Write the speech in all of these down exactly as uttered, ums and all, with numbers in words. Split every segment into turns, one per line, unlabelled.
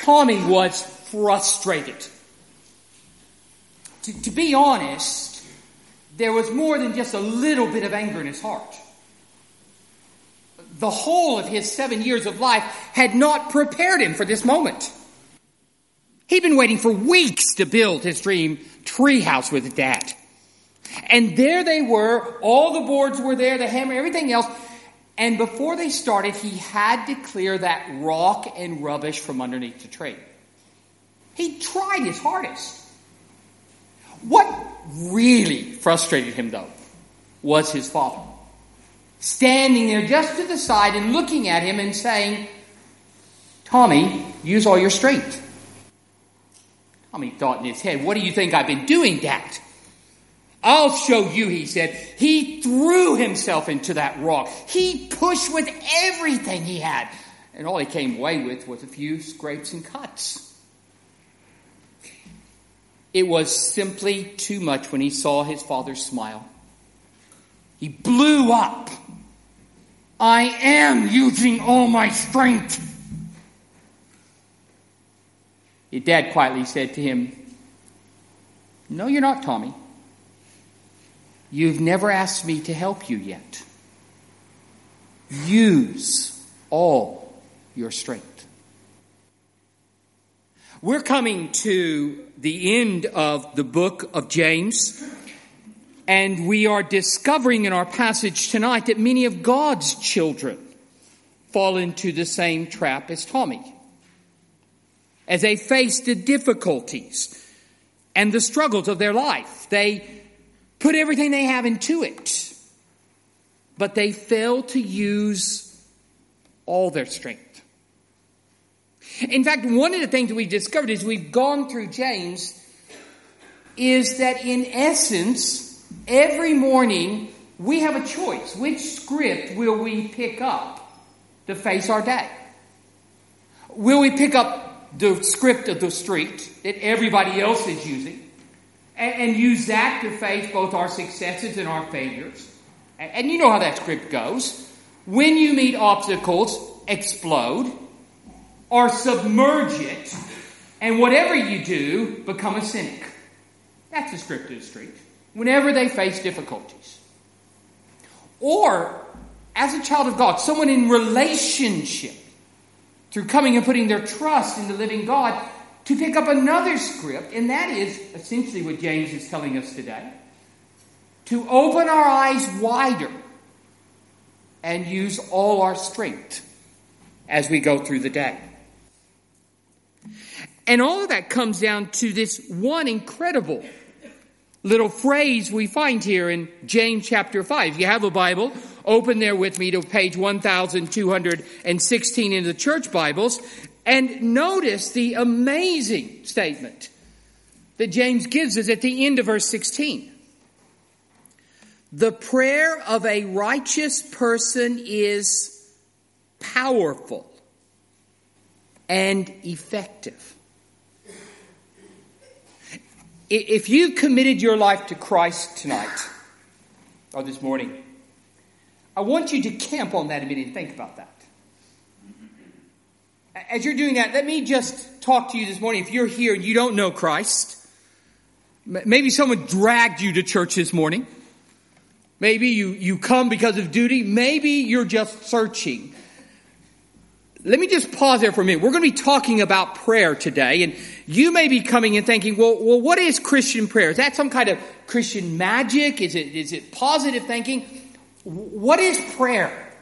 Tommy was frustrated. To, to be honest, there was more than just a little bit of anger in his heart. The whole of his seven years of life had not prepared him for this moment. He'd been waiting for weeks to build his dream treehouse with his dad. And there they were, all the boards were there, the hammer, everything else. And before they started, he had to clear that rock and rubbish from underneath the tree. He tried his hardest. What really frustrated him, though, was his father. Standing there just to the side and looking at him and saying, Tommy, use all your strength. Tommy thought in his head, what do you think I've been doing, Dad? I'll show you, he said. He threw himself into that rock. He pushed with everything he had. And all he came away with was a few scrapes and cuts. It was simply too much when he saw his father smile. He blew up. I am using all my strength. His dad quietly said to him, no, you're not, Tommy. You've never asked me to help you yet. Use all your strength. We're coming to the end of the book of James, and we are discovering in our passage tonight that many of God's children fall into the same trap as Tommy. As they face the difficulties and the struggles of their life, they put everything they have into it, but they fail to use all their strength. In fact, one of the things that we've discovered as we've gone through James is that in essence, every morning we have a choice. Which script will we pick up to face our day? Will we pick up the script of the street that everybody else is using and, and use that to face both our successes and our failures? And, and you know how that script goes. When you meet obstacles, explode or submerge it, and whatever you do, become a cynic. That's the script of the street. Whenever they face difficulties. Or, as a child of God, someone in relationship, through coming and putting their trust in the living God, to pick up another script, and that is essentially what James is telling us today. To open our eyes wider and use all our strength as we go through the day. And all of that comes down to this one incredible little phrase we find here in James chapter five. If you have a Bible, open there with me to page one thousand two hundred sixteen in the church Bibles, and notice the amazing statement that James gives us at the end of verse sixteen. The prayer of a righteous person is powerful and effective. If you committed your life to Christ tonight, or this morning, I want you to camp on that a minute and think about that. As you're doing that, let me just talk to you this morning. If you're here and you don't know Christ, maybe someone dragged you to church this morning. Maybe you, you come because of duty. Maybe you're just searching. Let me just pause there for a minute. We're going to be talking about prayer today, and you may be coming and thinking, well, well, what is Christian prayer? Is that some kind of Christian magic? Is it, is it positive thinking? What is prayer?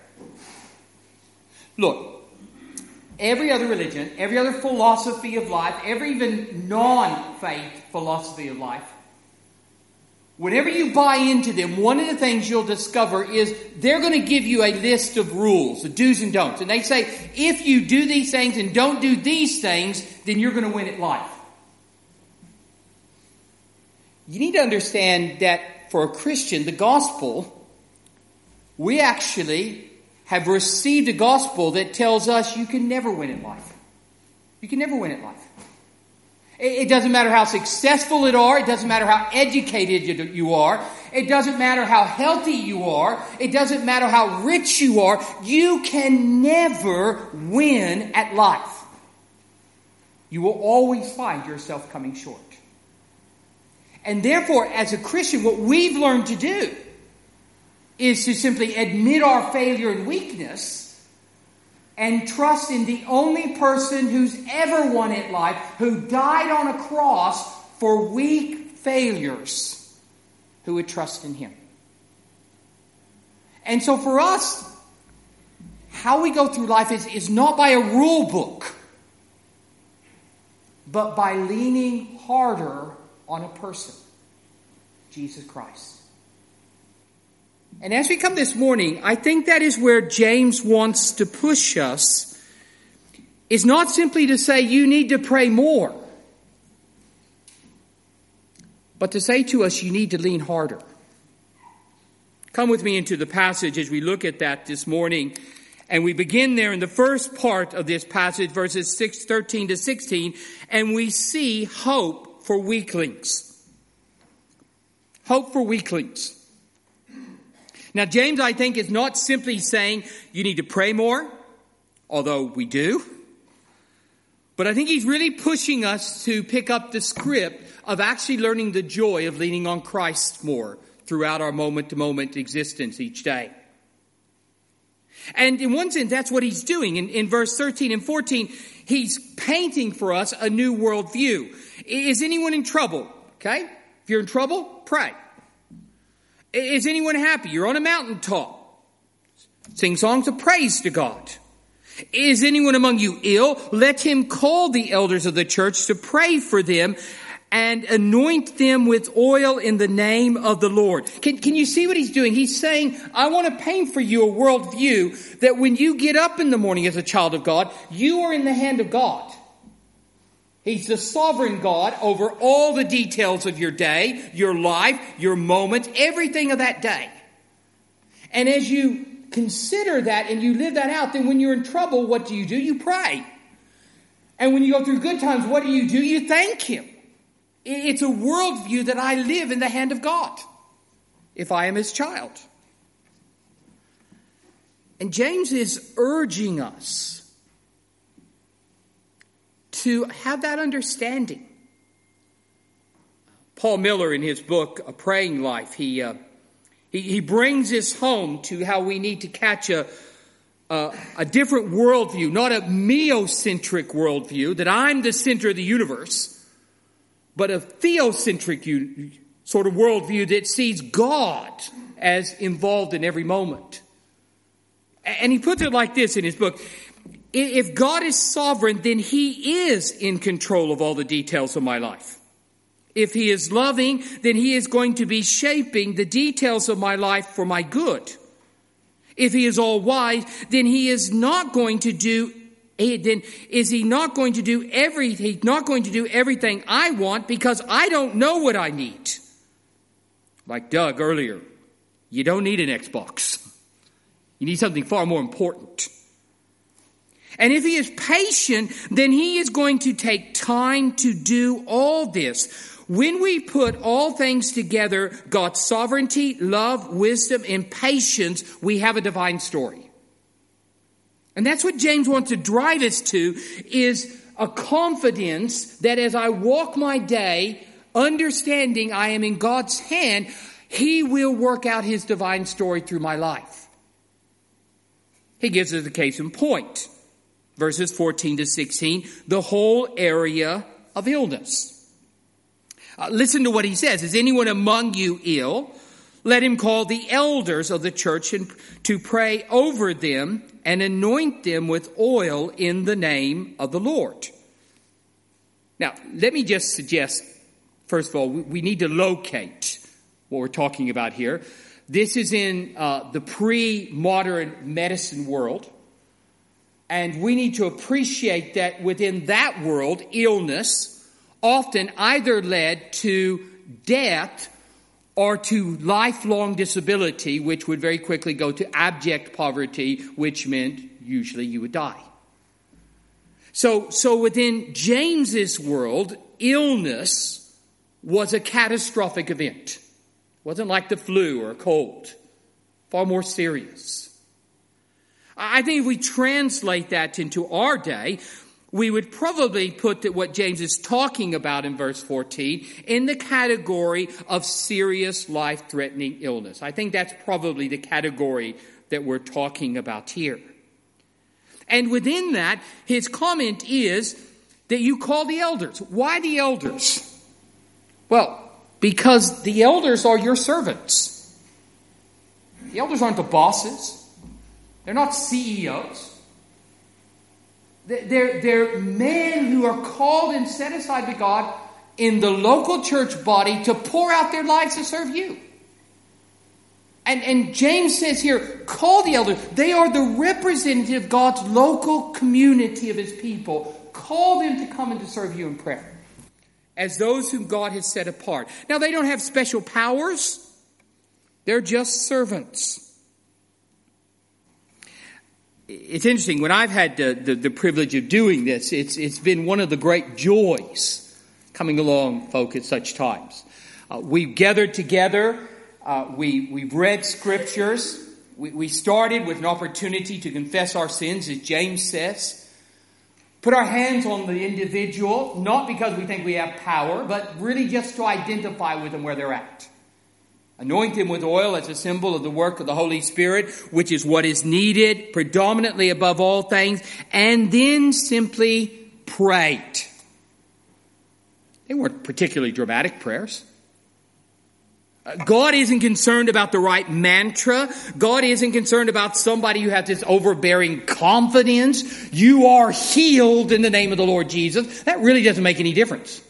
Look, every other religion, every other philosophy of life, every even non-faith philosophy of life, whenever you buy into them, one of the things you'll discover is they're going to give you a list of rules, the do's and don'ts. And they say, if you do these things and don't do these things, then you're going to win at life. You need to understand that for a Christian, the gospel, we actually have received a gospel that tells us you can never win at life. You can never win at life. It doesn't matter how successful you are. It doesn't matter how educated you are. It doesn't matter how healthy you are. It doesn't matter how rich you are. You can never win at life. you will always find yourself coming short. And therefore, as a Christian, what we've learned to do is to simply admit our failure and weakness and trust in the only person who's ever won at life, who died on a cross for weak failures, who would trust in him. And so for us, how we go through life is, is not by a rule book, but by leaning harder on a person, Jesus Christ. And as we come this morning, I think that is where James wants to push us, is not simply to say you need to pray more, but to say to us you need to lean harder. Come with me into the passage as we look at that this morning. And we begin there in the first part of this passage, verses six, thirteen to sixteen, and we see hope for weaklings. Hope for weaklings. Now, James, I think, is not simply saying you need to pray more, although we do. But I think he's really pushing us to pick up the script of actually learning the joy of leaning on Christ more throughout our moment-to-moment existence each day. And in one sense, that's what he's doing. In, in verse thirteen and fourteen, he's painting for us a new worldview. Is anyone in trouble? Okay? If you're in trouble, pray. Is anyone happy? You're on a mountaintop. Sing songs of praise to God. Is anyone among you ill? Let him call the elders of the church to pray for them and anoint them with oil in the name of the Lord. Can, can you see what he's doing? He's saying, I want to paint for you a worldview that when you get up in the morning as a child of God, you are in the hand of God. He's the sovereign God over all the details of your day, your life, your moments, everything of that day. And as you consider that and you live that out, then when you're in trouble, what do you do? You pray. And when you go through good times, what do you do? You thank him. It's a worldview that I live in the hand of God, if I am his child. And James is urging us to have that understanding. Paul Miller, in his book, A Praying Life, he uh, he, he brings this home to how we need to catch a, a, a different worldview, not a meocentric worldview, that I'm the center of the universe, but a theocentric u- sort of worldview that sees God as involved in every moment. And he puts it like this in his book. If God is sovereign, then he is in control of all the details of my life. If he is loving, then he is going to be shaping the details of my life for my good. If he is all wise, then he is not going to do then is he not going to do everything not going to do everything I want because I don't know what I need. Like Doug earlier, you don't need an Xbox. You need something far more important. And if he is patient, then he is going to take time to do all this. When we put all things together, God's sovereignty, love, wisdom, and patience, we have a divine story. And that's what James wants to drive us to, is a confidence that as I walk my day, understanding I am in God's hand, he will work out his divine story through my life. He gives us a case in point. Verses fourteen to sixteen, the whole area of illness. Uh, listen to what he says. Is anyone among you ill? Let him call the elders of the church and to pray over them and anoint them with oil in the name of the Lord. Now, let me just suggest, first of all, we need to locate what we're talking about here. This is in uh, the pre-modern medicine world. And we need to appreciate that within that world, illness often either led to death or to lifelong disability, which would very quickly go to abject poverty, which meant usually you would die. So, so within James's world, illness was a catastrophic event. It wasn't like the flu or a cold. Far more serious. I think if we translate that into our day, we would probably put that what James is talking about in verse fourteen in the category of serious life-threatening illness. I think that's probably the category that we're talking about here. And within that, his comment is that you call the elders. Why the elders? Well, because the elders are your servants. The elders aren't the bosses. They're not C E Os. They're, they're men who are called and set aside by God in the local church body to pour out their lives to serve you. And, and James says here, call the elders. They are the representative of God's local community of his people. Call them to come and to serve you in prayer as those whom God has set apart. Now, they don't have special powers. They're just servants. It's interesting. When I've had the, the, the privilege of doing this, it's it's been one of the great joys coming along, folk, at such times. Uh, we've gathered together. Uh, we, we've read scriptures. We, we started with an opportunity to confess our sins, as James says. Put our hands on the individual, not because we think we have power, but really just to identify with them where they're at. Anoint him with oil as a symbol of the work of the Holy Spirit, which is what is needed predominantly above all things, and then simply prayed. They weren't particularly dramatic prayers. God isn't concerned about the right mantra. God isn't concerned about somebody who has this overbearing confidence. You are healed in the name of the Lord Jesus. That really doesn't make any difference.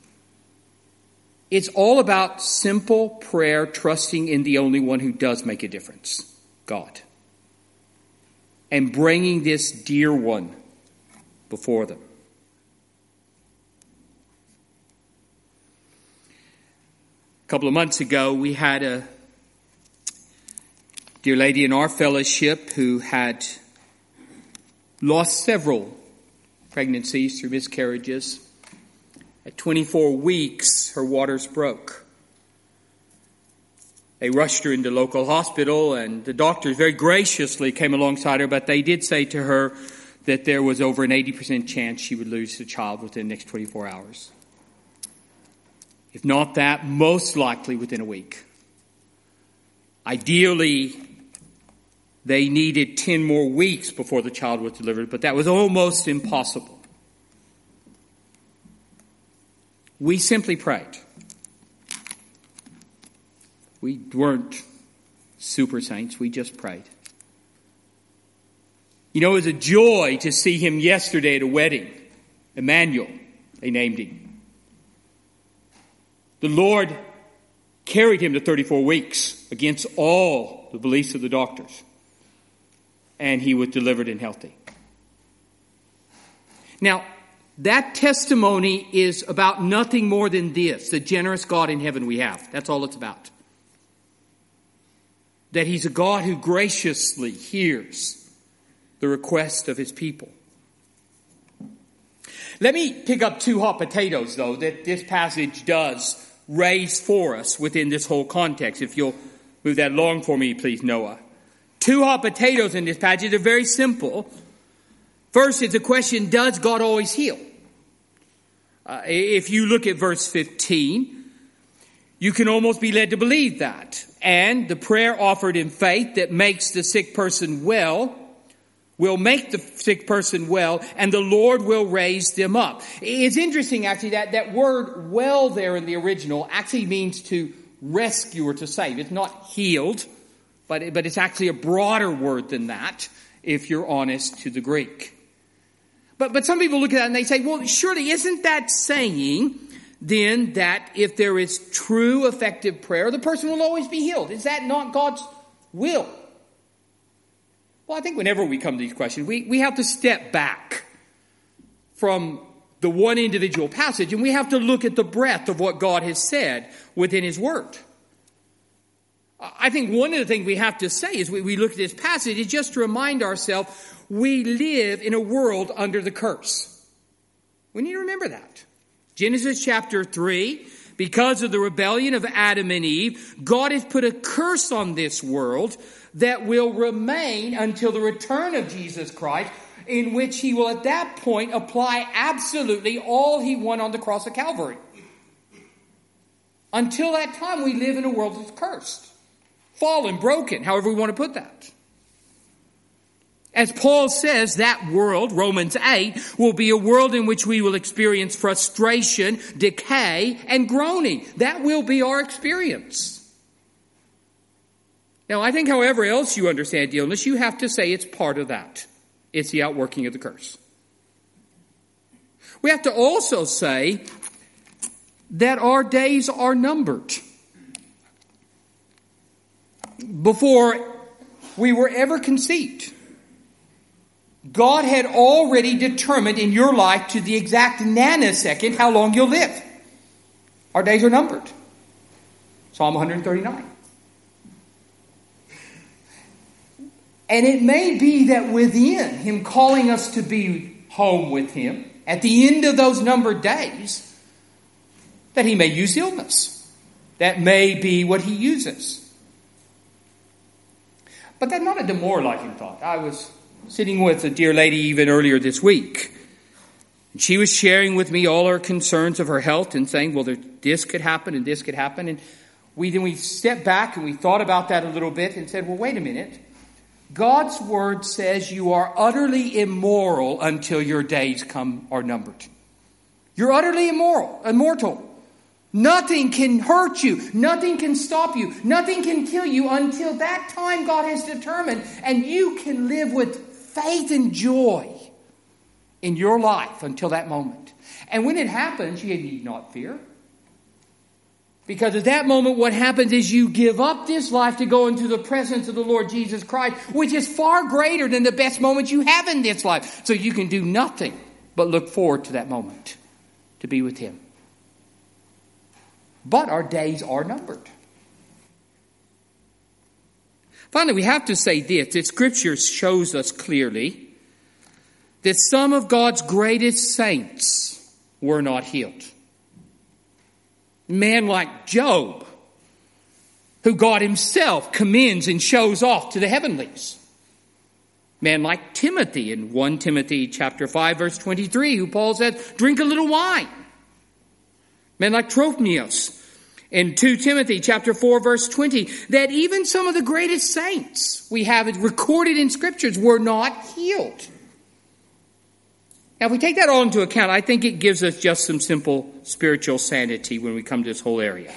It's all about simple prayer, trusting in the only one who does make a difference, God. And bringing this dear one before them. A couple of months ago, we had a dear lady in our fellowship who had lost several pregnancies through miscarriages. At twenty-four weeks, her waters broke. They rushed her into local hospital, and the doctors very graciously came alongside her, but they did say to her that there was over an eighty percent chance she would lose the child within the next twenty-four hours. If not that, most likely within a week. Ideally, they needed ten more weeks before the child was delivered, but that was almost impossible. We simply prayed. We weren't super saints. We just prayed. You know, it was a joy to see him yesterday at a wedding. Emmanuel, they named him. The Lord carried him to thirty-four weeks against all the beliefs of the doctors. And he was delivered and healthy. Now, that testimony is about nothing more than this, the generous God in heaven we have. That's all it's about. That he's a God who graciously hears the request of his people. Let me pick up two hot potatoes, though, that this passage does raise for us within this whole context. If you'll move that along for me, please, Noah. Two hot potatoes in this passage are very simple. First, it's a question, does God always heal? Uh, if you look at verse fifteen, you can almost be led to believe that. And the prayer offered in faith that makes the sick person well will make the sick person well, and the Lord will raise them up. It's interesting, actually, that that word well there in the original actually means to rescue or to save. It's not healed, but, but it's actually a broader word than that, if you're honest to the Greek. But but some people look at that and they say, well, surely isn't that saying then that if there is true effective prayer, the person will always be healed? Is that not God's will? Well, I think whenever we come to these questions, we, we have to step back from the one individual passage and we have to look at the breadth of what God has said within his word. I think one of the things we have to say as we, we look at this passage is just to remind ourselves we live in a world under the curse. We need to remember that. Genesis chapter three, because of the rebellion of Adam and Eve, God has put a curse on this world that will remain until the return of Jesus Christ. in which he will at that point apply absolutely all he won on the cross of Calvary. Until that time, we live in a world that's cursed, fallen, broken, however we want to put that. As Paul says, that world, Romans eight, will be a world in which we will experience frustration, decay, and groaning. That will be our experience. Now, I think however else you understand illness, you have to say it's part of that. It's the outworking of the curse. We have to also say that our days are numbered. Before we were ever conceived, God had already determined in your life to the exact nanosecond how long you'll live. Our days are numbered. Psalm one thirty-nine. And it may be that within Him calling us to be home with Him, at the end of those numbered days, that He may use illness. That may be what He uses. But that's not a demoralizing thought. I was sitting with a dear lady even earlier this week. And she was sharing with me all her concerns of her health and saying, well, there, this could happen and this could happen. And we then we stepped back and we thought about that a little bit and said, well, wait a minute. God's word says you are utterly immoral until your days come are numbered. You're utterly immoral, immortal. Nothing can hurt you. Nothing can stop you. Nothing can kill you until that time God has determined. And you can live with faith and joy in your life until that moment. And when it happens, you need not fear. Because at that moment, what happens is you give up this life to go into the presence of the Lord Jesus Christ, which is far greater than the best moment you have in this life. So you can do nothing but look forward to that moment to be with Him. But our days are numbered. Finally, we have to say this, that Scripture shows us clearly that some of God's greatest saints were not healed. Man like Job, who God Himself commends and shows off to the heavenlies. Man like Timothy in First Timothy chapter five, verse twenty-three, who Paul says, drink a little wine. Men like Trophimus in Second Timothy chapter four, verse twenty, that even some of the greatest saints we have it recorded in Scriptures were not healed. Now, if we take that all into account, I think it gives us just some simple spiritual sanity when we come to this whole area.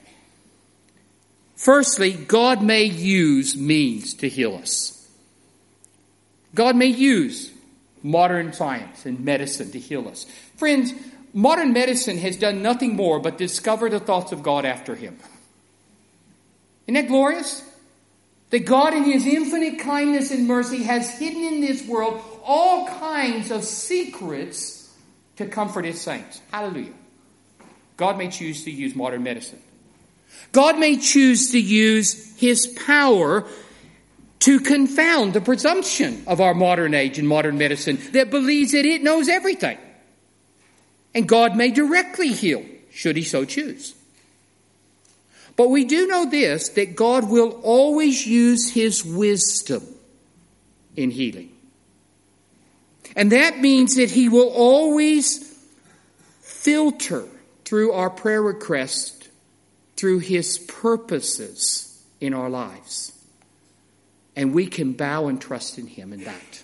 Firstly, God may use means to heal us. God may use modern science and medicine to heal us. Friends, modern medicine has done nothing more but discover the thoughts of God after Him. Isn't that glorious? That God in His infinite kindness and mercy has hidden in this world all kinds of secrets to comfort His saints. Hallelujah. God may choose to use modern medicine. God may choose to use His power to confound the presumption of our modern age and modern medicine that believes that it knows everything. And God may directly heal, should He so choose. But we do know this, that God will always use His wisdom in healing. And that means that He will always filter through our prayer request through His purposes in our lives. And we can bow and trust in Him in that.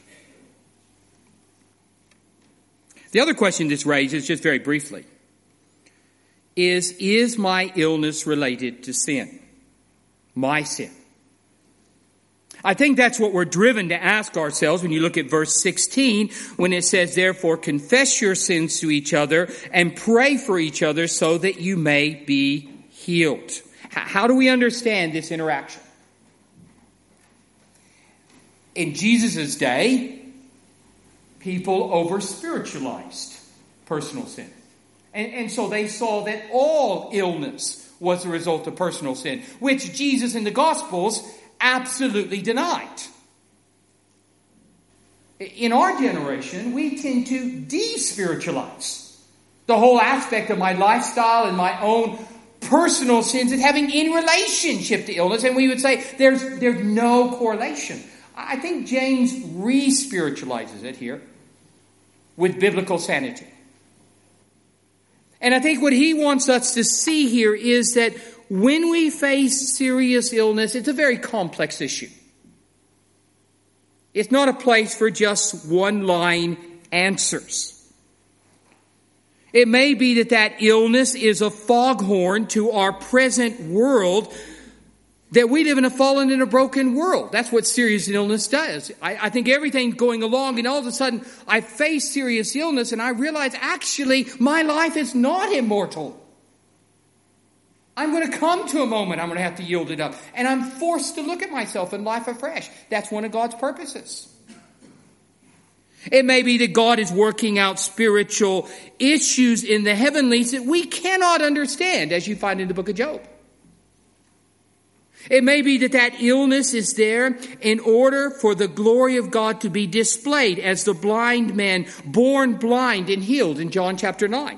The other question this raises, just very briefly, is, is my illness related to sin? My sin. I think that's what we're driven to ask ourselves when you look at verse sixteen, when it says, therefore confess your sins to each other and pray for each other so that you may be healed. How do we understand this interaction? In Jesus' day, people over-spiritualized personal sin. And, and so they saw that all illness was the result of personal sin, which Jesus in the Gospels absolutely denied. In our generation, we tend to de-spiritualize the whole aspect of my lifestyle and my own personal sins as having in relationship to illness. And we would say there's, there's no correlation. I think James re-spiritualizes it here. with biblical sanity. And I think what he wants us to see here is that when we face serious illness, it's a very complex issue. It's not a place for just one-line answers. It may be that that illness is a foghorn to our present world, that we live in a fallen and a broken world. That's what serious illness does. I, I think everything's going along, and all of a sudden I face serious illness and I realize actually my life is not immortal. I'm going to come to a moment I'm going to have to yield it up. And I'm forced to look at myself in life afresh. That's one of God's purposes. It may be that God is working out spiritual issues in the heavenlies that we cannot understand, as you find in the book of Job. It may be that that illness is there in order for the glory of God to be displayed as the blind man born blind and healed in John chapter nine.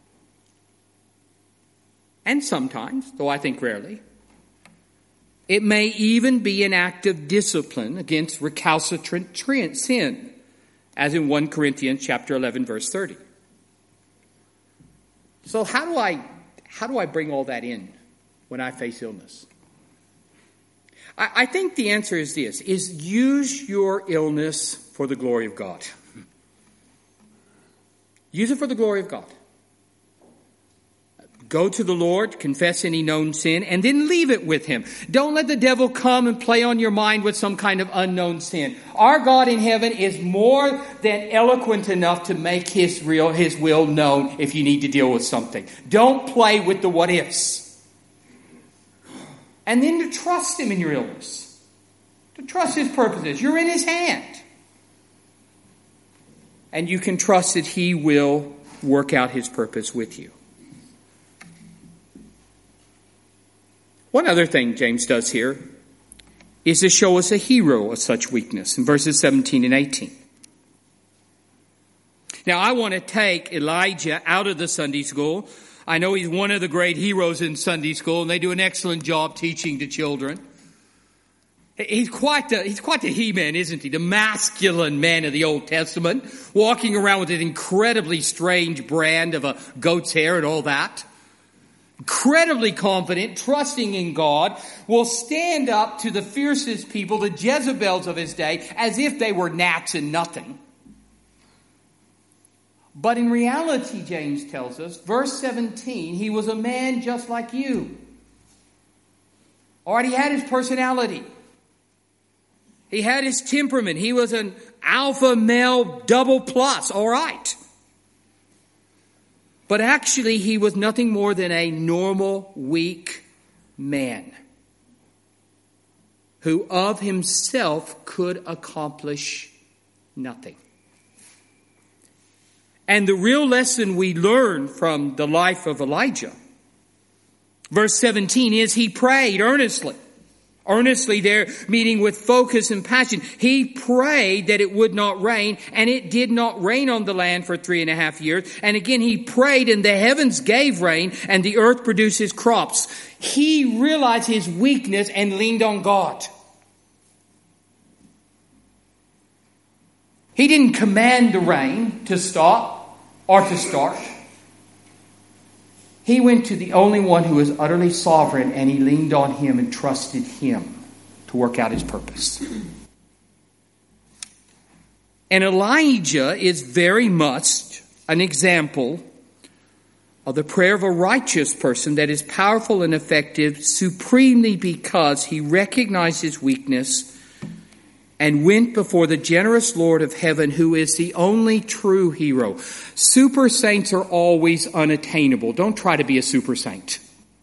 And sometimes, though I think rarely, it may even be an act of discipline against recalcitrant sin, as in First Corinthians chapter eleven, verse thirty. So how do I how do I bring all that in when I face illness? I, I think the answer is this, is use your illness for the glory of God. Use it for the glory of God. Go to the Lord, confess any known sin, and then leave it with Him. Don't let the devil come and play on your mind with some kind of unknown sin. Our God in heaven is more than eloquent enough to make His real, His will known if you need to deal with something. Don't play with the what ifs. And then to trust Him in your illness. To trust His purposes. You're in His hand. And you can trust that He will work out His purpose with you. One other thing James does here is to show us a hero of such weakness in verses seventeen and eighteen. Now, I want to take Elijah out of the Sunday school. I know he's one of the great heroes in Sunday school, and they do an excellent job teaching to children. He's quite the, he's quite the he-man, isn't he? The masculine man of the Old Testament, walking around with an incredibly strange brand of a goat's hair and all that. Incredibly confident, trusting in God, will stand up to the fiercest people, the Jezebels of his day, as if they were gnats and nothing. But in reality, James tells us, verse seventeen, he was a man just like you. All right, he had his personality. He had his temperament. He was an alpha male double plus, all right. But actually, he was nothing more than a normal, weak man who of himself could accomplish nothing. And the real lesson we learn from the life of Elijah, verse seventeen, is he prayed earnestly. Earnestly there, meaning with focus and passion. He prayed that it would not rain, and it did not rain on the land for three and a half years. And again, he prayed, and the heavens gave rain, and the earth produced his crops. He realized his weakness and leaned on God. He didn't command the rain to stop or to start. He went to the only one who is utterly sovereign, and he leaned on Him and trusted Him to work out His purpose. And Elijah is very much an example of the prayer of a righteous person that is powerful and effective supremely because he recognized his weakness and went before the generous Lord of heaven, who is the only true hero. Super saints are always unattainable. Don't try to be a super saint.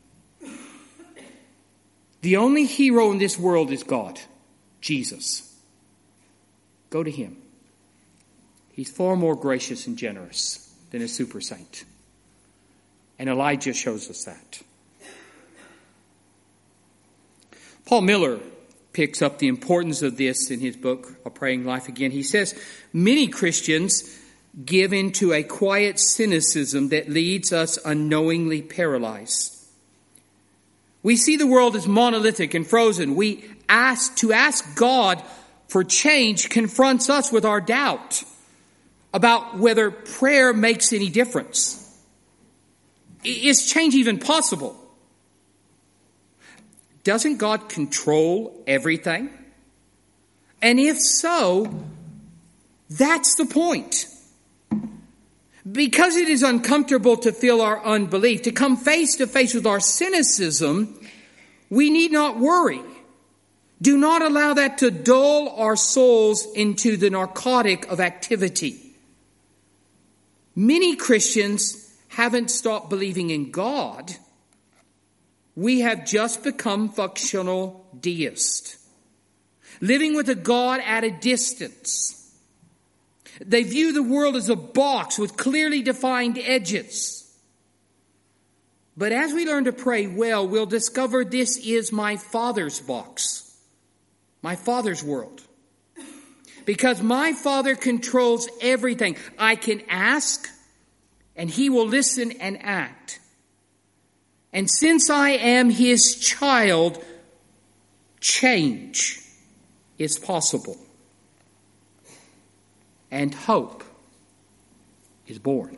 The only hero in this world is God, Jesus. Go to Him. He's far more gracious and generous than a super saint. And Elijah shows us that. Paul Miller picks up the importance of this in his book, A Praying Life Again. He says, many Christians give into a quiet cynicism that leads us unknowingly paralyzed. We see the world as monolithic and frozen. We ask, to ask God for change confronts us with our doubt. about whether prayer makes any difference. Is change even possible? Doesn't God control everything? And if so, that's the point. Because it is uncomfortable to feel our unbelief, to come face to face with our cynicism, we need not worry. Do not allow that to dull our souls into the narcotic of activity. Many Christians haven't stopped believing in God. We have just become functional deists, living with a God at a distance. They view the world as a box with clearly defined edges. But as we learn to pray well, we'll discover this is my Father's box, my Father's world. Because my Father controls everything. I can ask, and He will listen and act. And since I am His child, change is possible. And hope is born.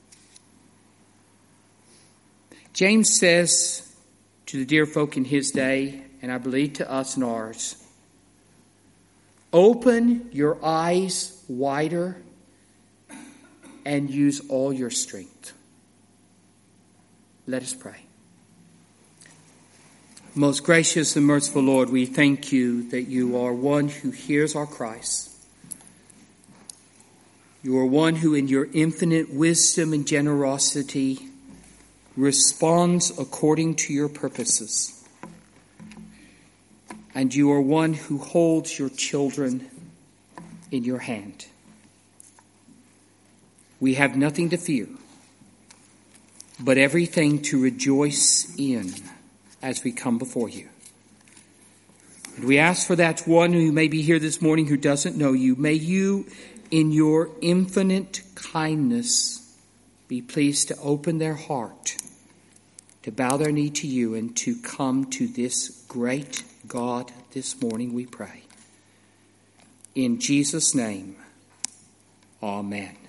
James says to the dear folk in his day, and I believe to us in ours, open your eyes wider and use all your strength. Let us pray. Most gracious and merciful Lord, we thank you that you are one who hears our cries. You are one who in your infinite wisdom and generosity responds according to your purposes. And you are one who holds your children in your hand. We have nothing to fear, but everything to rejoice in as we come before you. And we ask for that one who may be here this morning who doesn't know you. May you, in your infinite kindness, be pleased to open their heart, to bow their knee to you, and to come to this great God this morning, we pray. In Jesus' name, amen.